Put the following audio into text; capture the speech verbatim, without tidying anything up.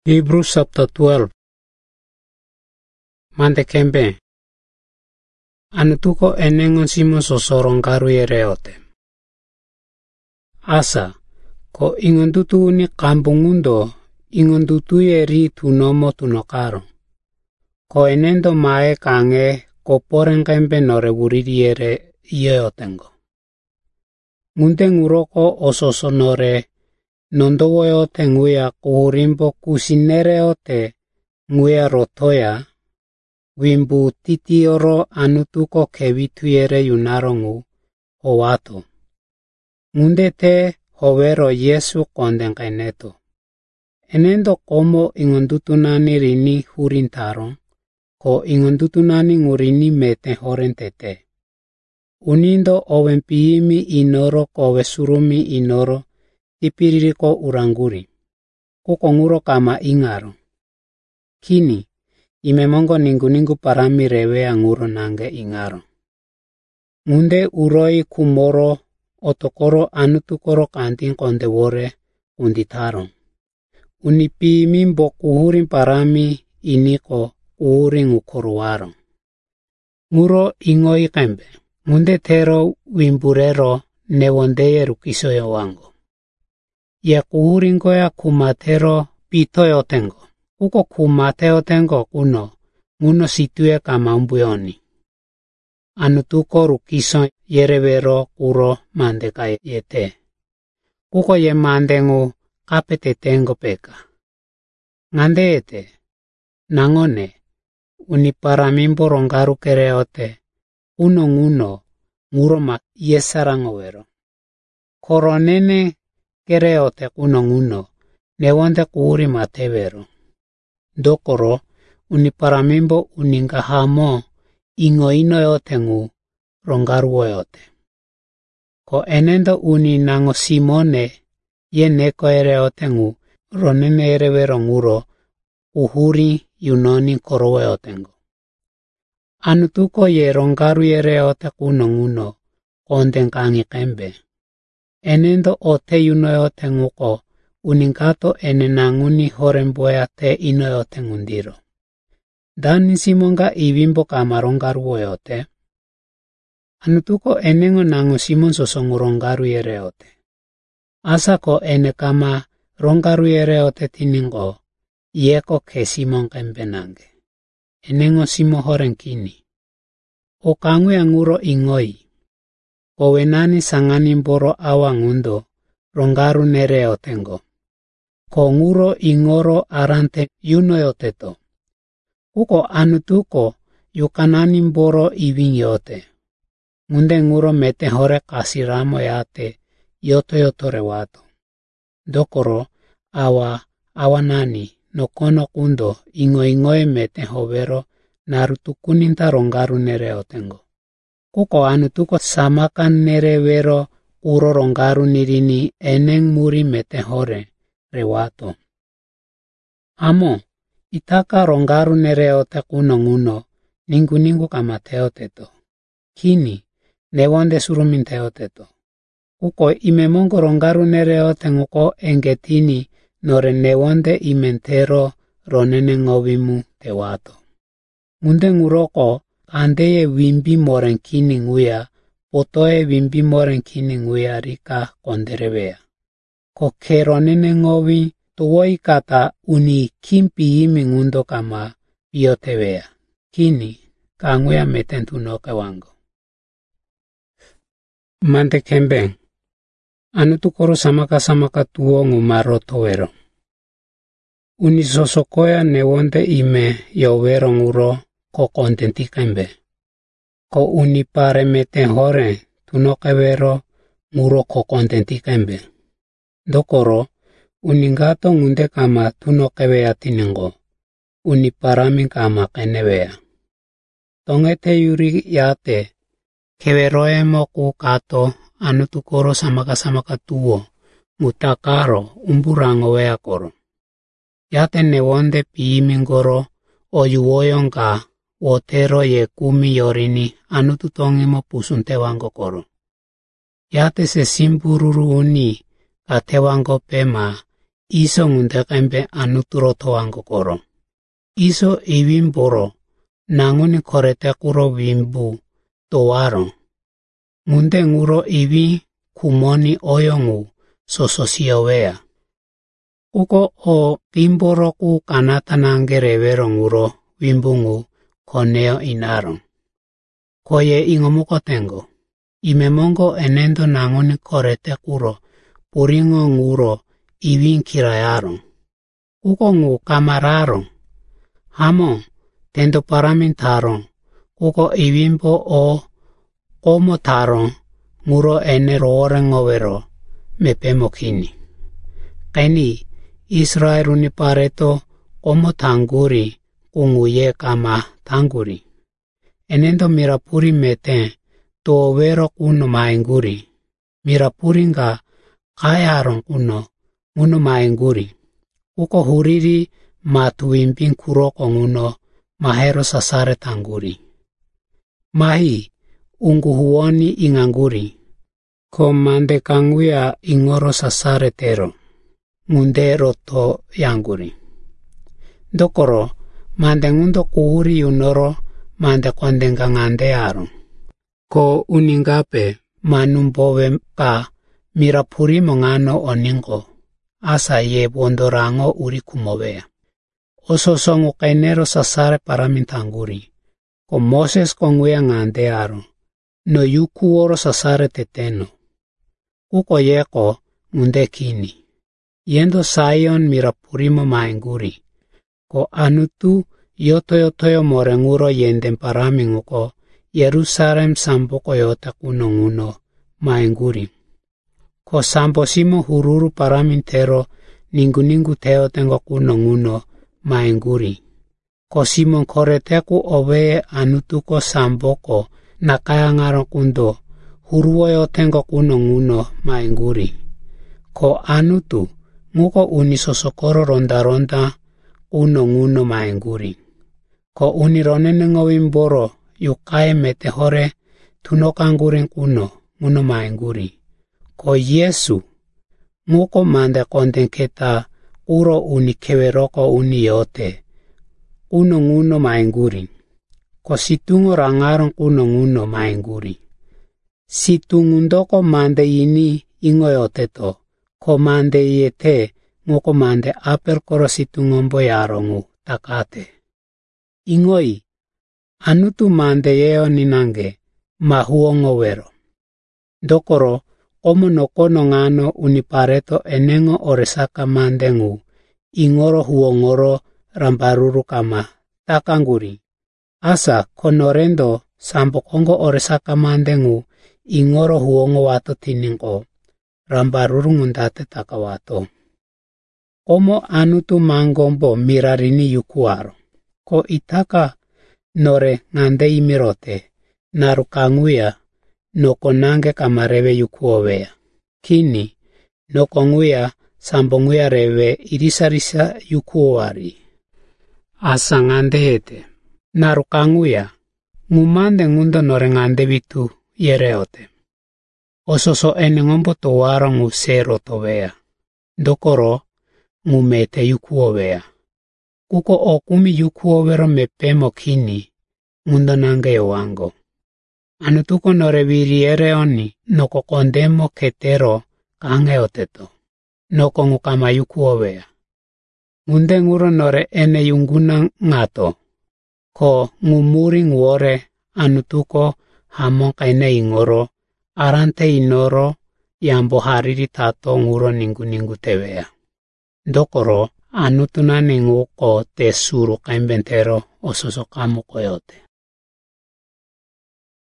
Hebrews chapter twelve. Mante kembe. Anu tuko enengon simo sosorong karu yereote. Asa, ko ingon tutu ni kampungundo, ingon tutu yeri tunomo tunokaro. Ko enendo mae kange ko poreng kembe nore wuridi yere yeotengo. Ngunte nguroko ososo nore nondowo yote nguya kuhurimbo kusinere yote nguya rotoya wimbu titioro anutuko kevitu yere yunarongu owato. Ngunde te hovero Yesu kondenkeneto. Enendo komo ingondutunani rini hurintaro ko ingondutunani ngurini mete horentete. Unindo owempiimi inoro kowe surumi inoro tipiririko uranguri. Kuko nguro kama ingaro. Kini, imemongo ningu-ningu parami rewe anguro nange ingaro. Ngunde uroi kumoro otokoro anutukoro kanting konde wore unditaro. Unipi mimbo kuhurin parami iniko kuhurin ukoruwaro. Nguro ingoi kembe. Ngunde tero wimburero newondeye rukisoyo wango. Ya kuhuringo ya kumatero pito yotengo. Uko kumate yotengo kuno, nguno situe kama mbuyoni. Anutuko rukiso yerevero kuro mandeka yete. Uko ye mandengu kapete tengo peka. Ngande yete, nangone, uniparamimbo rongaru kereote, uno nguno, nguro mak yesarango wero. Koronene kereote kuno nguno, newonte kuuri matevero. Dokoro, uniparamimbo uningahamo ingo ino yote ngu rongaruo yote. Ko enendo uni nango simone ye neko ere yote ngu ronene erevero nguro uhuri yunoni korowe yote ngu. Anutuko ye rongaru ere yote kuno nguno kondenkangi kembe. Enendo ote yuno yote nguko uningato enenanguni horemboya te ino yote ngundiro. Dani simonga ibimbo kamarongaru yote. Anutuko enengo nango simon sosongu rongaru yere yote. Asa ko ene kama rongaru yere yote tiningo yeko ke simon kembe nange. Enengo simo horenkini. O kangu yanguro ingoi. Kowenani sangani mboro awangundo rongaru nere yotengo. Ko nguro ingoro arante yuno yoteto. Uko anutuko yukanani mboro ibing yote. Ngunde nguro mete hore kasiramo yate yoto yoto rewato. Dokoro awa awanani nokono kundo ingo ingoe mete hovero narutukuninta rongaru nere yotengo. Kuko anutuko samakan nere vero uro rongaru nirini eneng muri mete hore rewato. Amo, itaka rongaru nere ote kuno nguno ningu ningu kama teoteto. Kini, newonde surumin teoteto. Kuko imemongo rongaru nere ote nguko engetini nore newonde imentero ronene ngovimu tewato. Ngunde nguroko andeye wimbi morenkini nguya, potoe wimbi morenkini nguya rika konderevea. Ko keronene ngovi tuwoi kata uni kimpi imi ngundo kama biotevea. Kini kanguya metentu noke wango. Mante kembeng. Anu tukoro samaka samaka tuo ngumaro towero. Uni sosokoya newonte ime yowero nguro ko kontenti kembe. Ko uni pare mete hore tunoke vero nguro ko kontenti kembe. Dokoro uningato ngunde kama tunoke vea tiningo. Uni parami kama kenevea. Tongete yuri yate keveroe moku kato anutukoro samaka samaka tuo mutakaro umburango wea koro. Yate newonde piimingoro oyuwoyonga wotero ye kumi yorini anututongimo pusunte wango koro. Yate se simbururu uni katewango pema iso ngunde kembe anuturo toango koro. Iso iwimboro nanguni korete kuro wimbu toaro. Ngunde nguro iwi kumoni oyongu sososiowea. Uko o timboro ku kanata nange revero nguro wimbungu koneo inaro. Koye ingomuko tengo. Imemongo enendo nanguni korete kuro puringo nguro iwin kirayaro. Uko ngu kamararo. Hamo tendo paramintaro. Uko iwimbo o komo taro nguro ene roore ngovero mepemo kini. Keni Israel uni pareto komo tanguri kunguye kama tanguri. Enendo mirapuri mete to vero kuno mainguri. Mirapuri nga kayaron kuno muno mainguri. Uko huriri matuimping kuroko nguno mahero sasare tanguri. Mahi ungu huoni inganguri. Ko mande kanguya ingoro sasare tero. Ngunde roto yanguri. Dokoro mande ngundo kuhuri yunoro mande kondenga ngande aro. Ko uningape manumbowe ka mirapuri mongano oningo. Asa ye bondorango uri kumovea. Ososongo kainero sasare paramintanguri. Ko Moses konguya ngande aro. No yuku oro sasare teteno. Uko yeko ngunde kini. Yendo Zion mirapurimo mainguri. Ko anutu yoto yotoyo morenguro yenden paraminguko Yerusalem samboko yota kuno nguno mainguri. Ko sambo simo hururu paramintero ningu ningu teo tengo kuno nguno mainguri. Ko simon koreteku owe anutuko samboko nakaya ngaro kundo huruo yo tengo kuno nguno mainguri. Ko anutu nguko unisosokoro ronda ronda kuno nguno mainguri. Ko unirone nengowimboro yukae mete hore tunokangurin kuno nguno mainguri. Ko Yesu nguko mande kondenketa uro unikeweroko uni yote kuno nguno mainguri. Ko situngo rangaron kuno nguno mainguri. Situngundoko mande ini ingo yoteto. Ko mande yete nguko mande apel koro situngombo yarongu takate. Ingoi anutu mande yeo ninange mahuongo wero. Dokoro komo nokono ngano unipareto enengo oresaka mande ngu ingoro huongoro rambaruru kama takanguri. Asa konorendo sambo kongo oresaka mande ngu ingoro huongo wato tiningo rambaruru ngundate takawato. Komo anutu mangombo mirarini yukuaro. Ko itaka nore ngande imirote narukanguya noko nange kamareve yukuowea. Kini noko nguya sambo nguya reve irisarisa yukuowari. Asa ngande hete narukanguya ngumande ngundo nore ngande vitu yereote. Ososo ene ngombo towaro ngu sero tovea. Dokoro ngumete yukuowea. Kuko okumi yukuowero mepemo kini ngundo nange yowango. Anutuko nore viriere oni noko kondemo ketero kange oteto. Noko ngukama yukuowea. Ngunde nguro nore ene yunguna ngato. Ko ngumuri nguore anutuko hamon kaine ingoro. Arante inoro yambo hariri tato nguro ningu ningu tewea. Dokoro anutunane nguko te suru kaimbentero ososo kamu koyote.